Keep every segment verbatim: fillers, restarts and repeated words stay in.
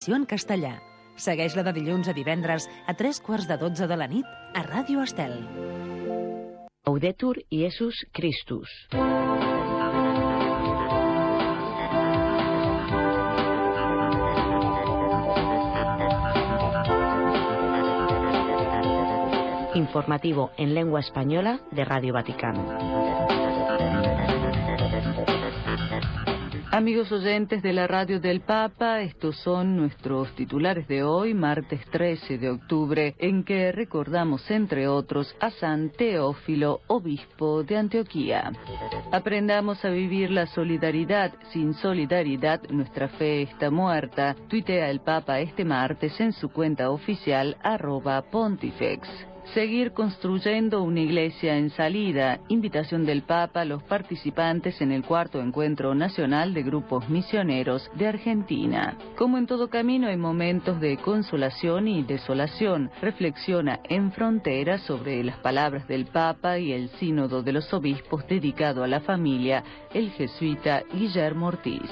en castellà. Segueix-la de dilluns a divendres a tres quarts de dotze de la nit a Ràdio Estel. Laudetur Iesus Christus. Informativo en lengua española de Radio Vaticano. Amigos oyentes de la radio del Papa, estos son nuestros titulares de hoy, martes trece de octubre, en que recordamos, entre otros, a San Teófilo, obispo de Antioquía. Aprendamos a vivir la solidaridad. Sin solidaridad, nuestra fe está muerta, tuitea el Papa este martes en su cuenta oficial, arroba Pontifex. Seguir construyendo una iglesia en salida, invitación del Papa a los participantes en el cuarto encuentro nacional de grupos misioneros de Argentina. Como en todo camino hay momentos de consolación y desolación, reflexiona en Frontera sobre las palabras del Papa y el sínodo de los obispos dedicado a la familia, el jesuita Guillermo Ortiz.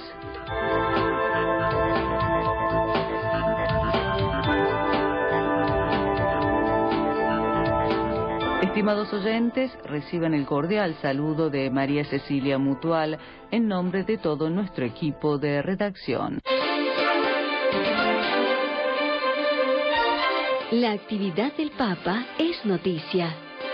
Estimados oyentes, reciban el cordial saludo de María Cecilia Mutual en nombre de todo nuestro equipo de redacción. La actividad del Papa es noticia.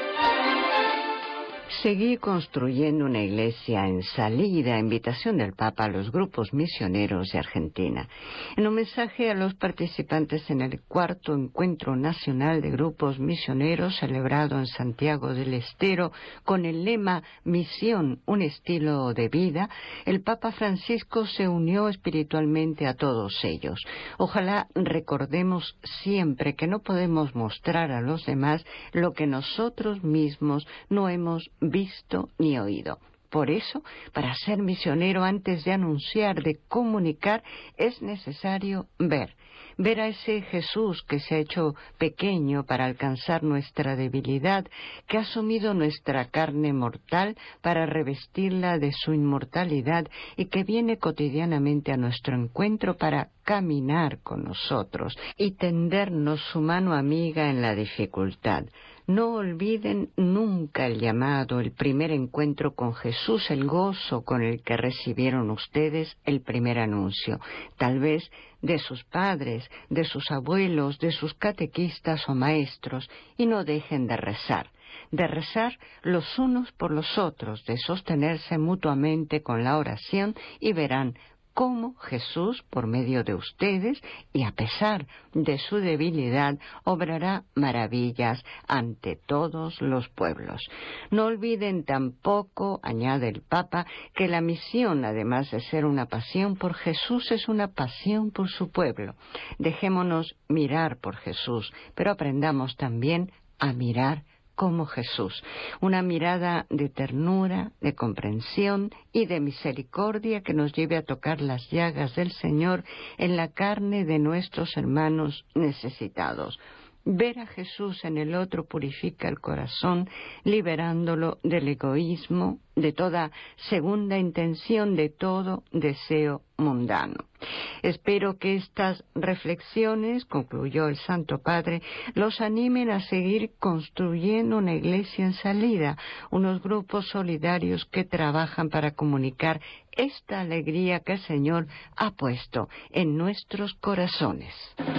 Seguir construyendo una iglesia en salida, invitación del Papa a los grupos misioneros de Argentina. En un mensaje a los participantes en el cuarto encuentro nacional de grupos misioneros celebrado en Santiago del Estero con el lema Misión, un estilo de vida, el Papa Francisco se unió espiritualmente a todos ellos. Ojalá recordemos siempre que no podemos mostrar a los demás lo que nosotros mismos no hemos visto ni oído. Por eso, para ser misionero, antes de anunciar, de comunicar, es necesario ver. Ver a ese Jesús que se ha hecho pequeño para alcanzar nuestra debilidad, que ha asumido nuestra carne mortal para revestirla de su inmortalidad y que viene cotidianamente a nuestro encuentro para caminar con nosotros y tendernos su mano amiga en la dificultad. No olviden nunca el llamado, el primer encuentro con Jesús, el gozo con el que recibieron ustedes el primer anuncio, tal vez de sus padres, de sus abuelos, de sus catequistas o maestros, y no dejen de rezar. De rezar los unos por los otros, de sostenerse mutuamente con la oración y verán cómo Jesús, por medio de ustedes y a pesar de su debilidad, obrará maravillas ante todos los pueblos. No olviden tampoco, añade el Papa, que la misión, además de ser una pasión por Jesús, es una pasión por su pueblo. Dejémonos mirar por Jesús, pero aprendamos también a mirar como Jesús, una mirada de ternura, de comprensión y de misericordia que nos lleve a tocar las llagas del Señor en la carne de nuestros hermanos necesitados. Ver a Jesús en el otro purifica el corazón, liberándolo del egoísmo, de toda segunda intención, de todo deseo mundano. Espero que estas reflexiones, concluyó el Santo Padre, los animen a seguir construyendo una iglesia en salida, unos grupos solidarios que trabajan para comunicar esta alegría que el Señor ha puesto en nuestros corazones.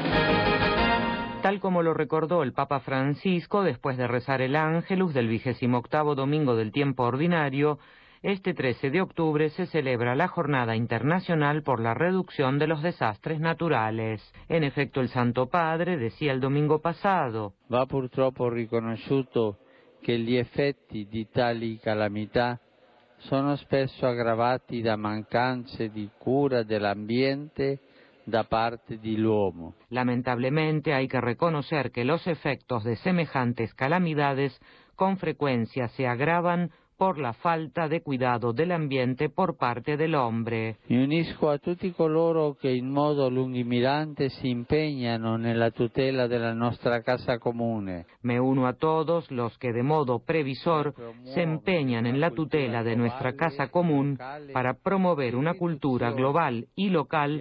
Tal como lo recordó el Papa Francisco después de rezar el Ángelus del vigésimo octavo domingo del tiempo ordinario, este trece de octubre se celebra la Jornada Internacional por la Reducción de los Desastres Naturales. En efecto, el Santo Padre decía el domingo pasado: Va purtroppo riconosciuto che gli effetti di tali calamità sono spesso aggravati da mancanze di cura dell'ambiente da parte dell'uomo. Lamentablemente hay que reconocer que los efectos de semejantes calamidades con frecuencia se agravan por la falta de cuidado del ambiente por parte del hombre. Mi unisco a tutti coloro che in modo lungimirante si impegnano nella tutela della nostra casa comune. Me uno a todos los que de modo previsor se empeñan en la tutela de nuestra casa común para promover una cultura global y local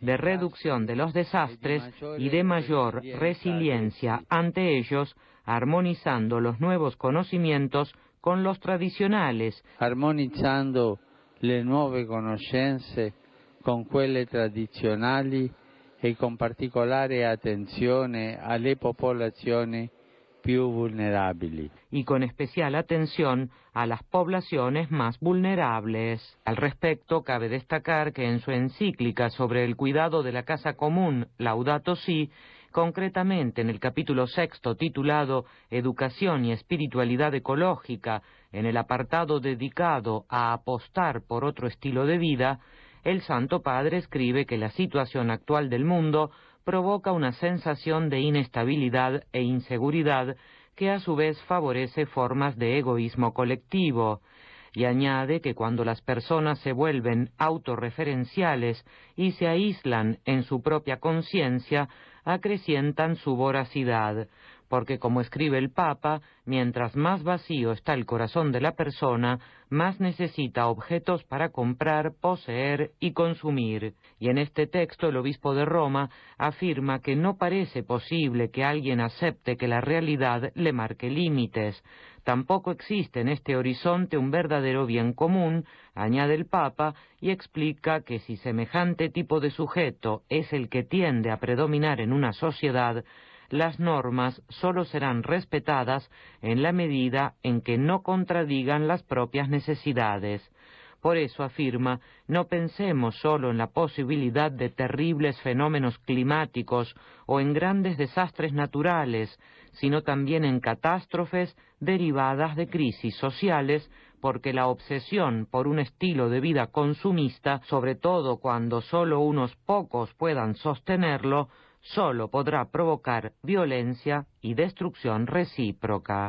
de reducción de los desastres y de mayor resiliencia ante ellos, armonizando los nuevos conocimientos con los tradizionales. Armonizzando le nuove conoscenze con quelle tradizionali e con particolare attenzione alle popolazioni più vulnerabili. Y con especial atención a las poblaciones más vulnerables. Al respecto, cabe destacar que en su encíclica sobre el cuidado de la casa común, Laudato Si, concretamente en el capítulo sexto titulado Educación y Espiritualidad Ecológica, en el apartado dedicado a apostar por otro estilo de vida, el Santo Padre escribe que la situación actual del mundo provoca una sensación de inestabilidad e inseguridad que a su vez favorece formas de egoísmo colectivo, y añade que cuando las personas se vuelven autorreferenciales y se aíslan en su propia conciencia, acrecientan su voracidad, porque como escribe el Papa, mientras más vacío está el corazón de la persona, más necesita objetos para comprar, poseer y consumir. Y en este texto el obispo de Roma afirma que no parece posible que alguien acepte que la realidad le marque límites. Tampoco existe en este horizonte un verdadero bien común, añade el Papa, y explica que si semejante tipo de sujeto es el que tiende a predominar en una sociedad, las normas solo serán respetadas en la medida en que no contradigan las propias necesidades. Por eso afirma, no pensemos solo en la posibilidad de terribles fenómenos climáticos o en grandes desastres naturales, sino también en catástrofes derivadas de crisis sociales, porque la obsesión por un estilo de vida consumista, sobre todo cuando solo unos pocos puedan sostenerlo, solo podrá provocar violencia y destrucción recíproca.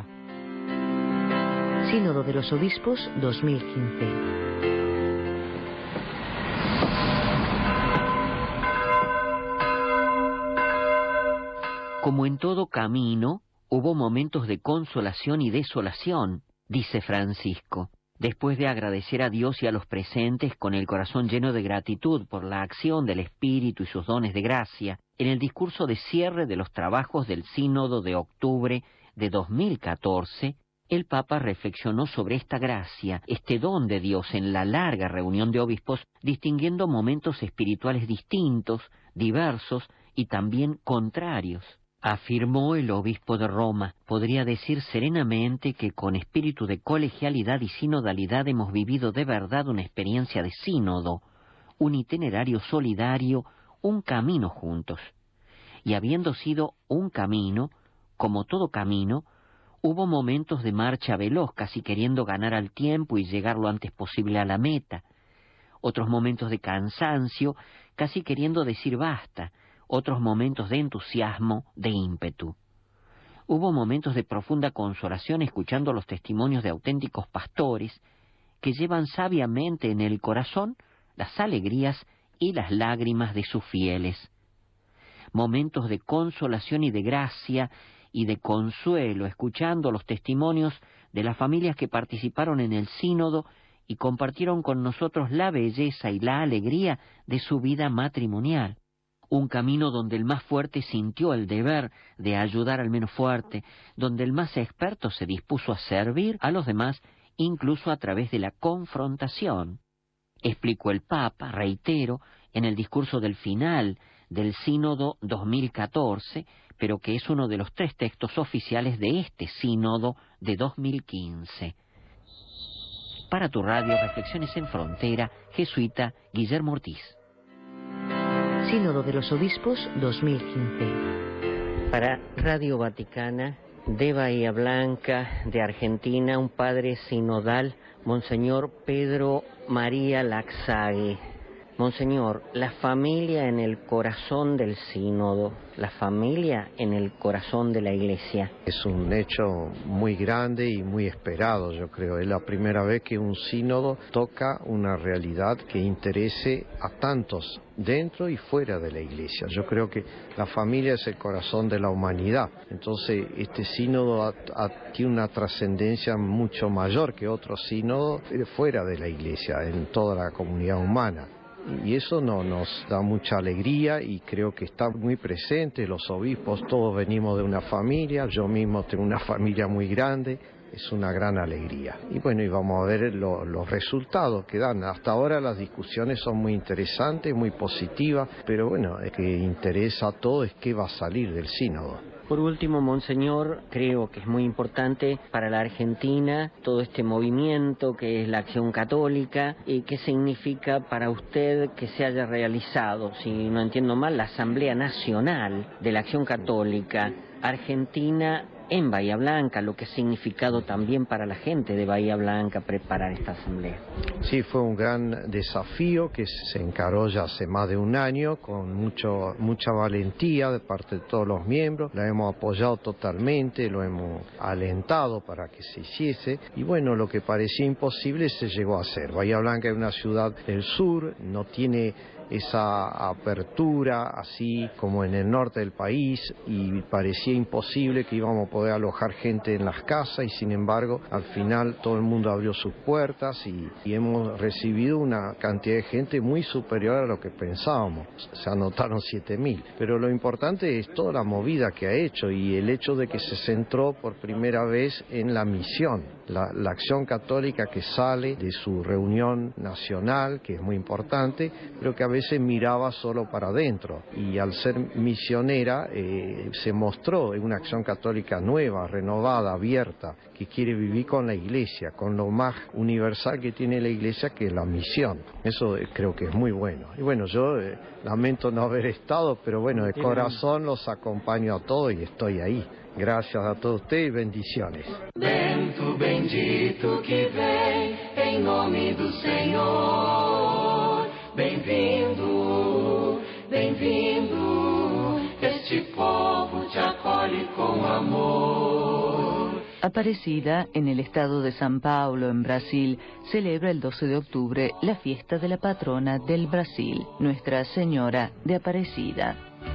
Sínodo de los Obispos dos mil quince. Como en todo camino, hubo momentos de consolación y desolación, dice Francisco. Después de agradecer a Dios y a los presentes con el corazón lleno de gratitud por la acción del Espíritu y sus dones de gracia, en el discurso de cierre de los trabajos del Sínodo de octubre de dos mil catorce, el Papa reflexionó sobre esta gracia, este don de Dios en la larga reunión de obispos, distinguiendo momentos espirituales distintos, diversos y también contrarios. Afirmó el obispo de Roma, podría decir serenamente que con espíritu de colegialidad y sinodalidad hemos vivido de verdad una experiencia de sínodo, un itinerario solidario, un camino juntos. Y habiendo sido un camino, como todo camino, hubo momentos de marcha veloz, casi queriendo ganar al tiempo y llegar lo antes posible a la meta. Otros momentos de cansancio, casi queriendo decir basta. Otros momentos de entusiasmo, de ímpetu. Hubo momentos de profunda consolación escuchando los testimonios de auténticos pastores que llevan sabiamente en el corazón las alegrías y las lágrimas de sus fieles. Momentos de consolación y de gracia y de consuelo escuchando los testimonios de las familias que participaron en el sínodo y compartieron con nosotros la belleza y la alegría de su vida matrimonial. Un camino donde el más fuerte sintió el deber de ayudar al menos fuerte, donde el más experto se dispuso a servir a los demás, incluso a través de la confrontación. Explicó el Papa, reitero, en el discurso del final del Sínodo dos mil catorce, pero que es uno de los tres textos oficiales de este Sínodo de dos mil quince. Para tu radio, Reflexiones en Frontera, jesuita Guillermo Ortiz. Sínodo de los Obispos dos mil quince. Para Radio Vaticana, de Bahía Blanca, de Argentina, un padre sinodal, Monseñor Pedro María Laxagui. Monseñor, la familia en el corazón del sínodo, la familia en el corazón de la Iglesia. Es un hecho muy grande y muy esperado, yo creo. Es la primera vez que un sínodo toca una realidad que interese a tantos dentro y fuera de la Iglesia. Yo creo que la familia es el corazón de la humanidad. Entonces, este sínodo ha, ha, tiene una trascendencia mucho mayor que otros sínodos fuera de la Iglesia, en toda la comunidad humana. y eso no, nos da mucha alegría y creo que está muy presente. Los obispos todos venimos de una familia, yo mismo tengo una familia muy grande. Es una gran alegría. Y bueno, y vamos a ver lo, los resultados que dan. Hasta ahora las discusiones son muy interesantes, muy positivas, pero bueno, lo que interesa a todo es qué va a salir del sínodo. Por último, Monseñor, creo que es muy importante para la Argentina todo este movimiento que es la Acción Católica. ¿Y qué significa para usted que se haya realizado, si no entiendo mal, la Asamblea Nacional de la Acción Católica Argentina en Bahía Blanca, lo que ha significado también para la gente de Bahía Blanca preparar esta asamblea? Sí, fue un gran desafío que se encaró ya hace más de un año con mucho, mucha valentía de parte de todos los miembros. La hemos apoyado totalmente, lo hemos alentado para que se hiciese y bueno, lo que parecía imposible se llegó a hacer. Bahía Blanca es una ciudad del sur, no tiene esa apertura así como en el norte del país y parecía imposible que íbamos a poder alojar gente en las casas y sin embargo al final todo el mundo abrió sus puertas y, y hemos recibido una cantidad de gente muy superior a lo que pensábamos. Se anotaron siete mil, pero lo importante es toda la movida que ha hecho y el hecho de que se centró por primera vez en la misión, la, la acción católica que sale de su reunión nacional, que es muy importante, pero que a veces veces miraba solo para adentro y al ser misionera eh, se mostró en una acción católica nueva, renovada, abierta, que quiere vivir con la Iglesia, con lo más universal que tiene la Iglesia, que es la misión. Eso eh, creo que es muy bueno. Y bueno, yo eh, lamento no haber estado, pero bueno, de corazón los acompaño a todos y estoy ahí. Gracias a todos ustedes y bendiciones. Ven tu bendito que vem em nome do Senhor. Bem-vindo, bem-vindo, este povo te acolhe con amor. Aparecida, en el estado de San Paulo, en Brasil, celebra el doce de octubre la fiesta de la patrona del Brasil, Nuestra Señora de Aparecida.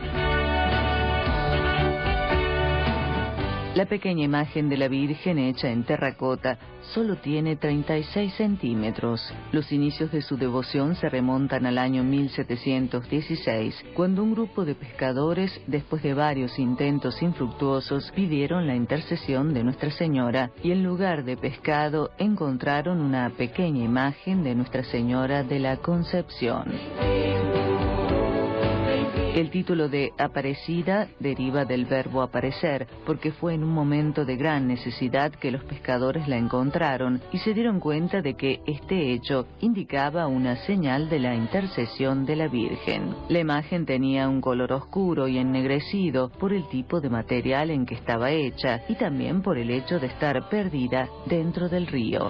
La pequeña imagen de la Virgen hecha en terracota solo tiene treinta y seis centímetros. Los inicios de su devoción se remontan al año mil setecientos dieciséis, cuando un grupo de pescadores, después de varios intentos infructuosos, pidieron la intercesión de Nuestra Señora y en lugar de pescado encontraron una pequeña imagen de Nuestra Señora de la Concepción. El título de Aparecida deriva del verbo aparecer, porque fue en un momento de gran necesidad que los pescadores la encontraron y se dieron cuenta de que este hecho indicaba una señal de la intercesión de la Virgen. La imagen tenía un color oscuro y ennegrecido por el tipo de material en que estaba hecha y también por el hecho de estar perdida dentro del río.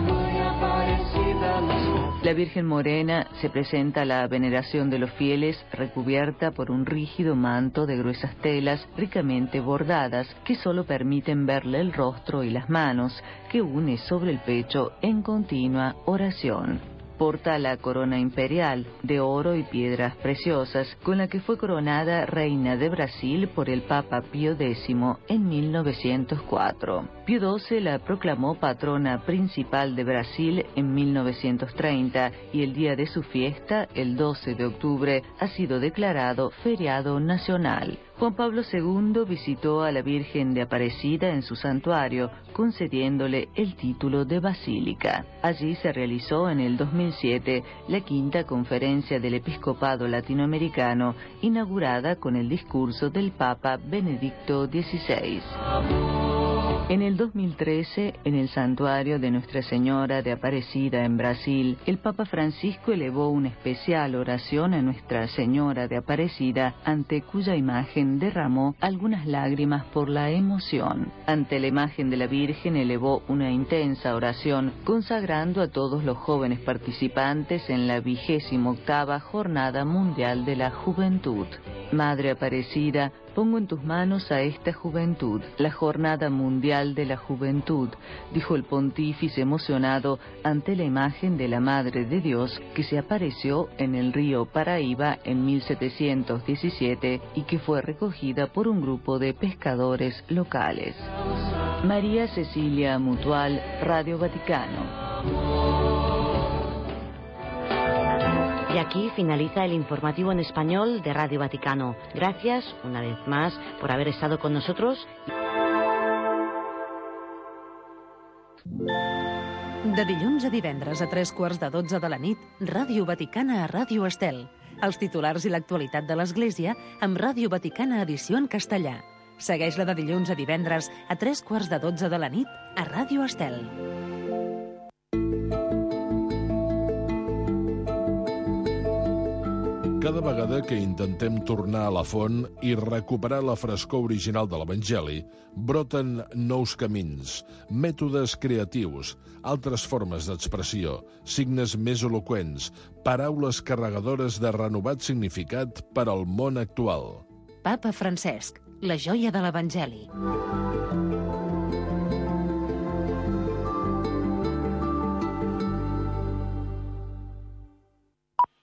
La Virgen Morena se presenta a la veneración de los fieles recubierta por un rígido manto de gruesas telas ricamente bordadas que solo permiten verle el rostro y las manos, que une sobre el pecho en continua oración. Porta la corona imperial de oro y piedras preciosas con la que fue coronada reina de Brasil por el Papa Pío décimo en mil novecientos cuatro. Pío doce la proclamó patrona principal de Brasil en mil novecientos treinta y el día de su fiesta, el doce de octubre, ha sido declarado feriado nacional. Juan Pablo segundo visitó a la Virgen de Aparecida en su santuario, concediéndole el título de basílica. Allí se realizó en el dos mil siete la quinta conferencia del Episcopado Latinoamericano, inaugurada con el discurso del Papa Benedicto dieciséis. En el dos mil trece, en el santuario de Nuestra Señora de Aparecida en Brasil, el Papa Francisco elevó una especial oración a Nuestra Señora de Aparecida, ante cuya imagen derramó algunas lágrimas por la emoción. Ante la imagen de la Virgen elevó una intensa oración, consagrando a todos los jóvenes participantes en la vigésima octava Jornada Mundial de la Juventud. Madre Aparecida, pongo en tus manos a esta juventud, la Jornada Mundial de la Juventud, dijo el pontífice emocionado ante la imagen de la Madre de Dios que se apareció en el río Paraíba en mil setecientos diecisiete y que fue recogida por un grupo de pescadores locales. María Cecilia Mutual, Radio Vaticano. Y aquí finaliza el informativo en español de Radio Vaticano. Gracias una vez más por haber estado con nosotros. De dilluns a divendres a tres quarts de dotze de la nit, Ràdio Vaticana a Ràdio Estel. Els titulars i l'actualitat de l'Església amb Ràdio Vaticana edició en castellà. Segueix-la de dilluns a divendres a tres quarts de dotze de la nit a Ràdio Estel. Cada vegada que intentem tornar a la font i recuperar la frescor original de l'Evangeli, broten nous camins, mètodes creatius, altres formes d'expressió, signes més eloqüents, paraules carregadores de renovat significat per al món actual. Papa Francesc, la joia de l'Evangeli.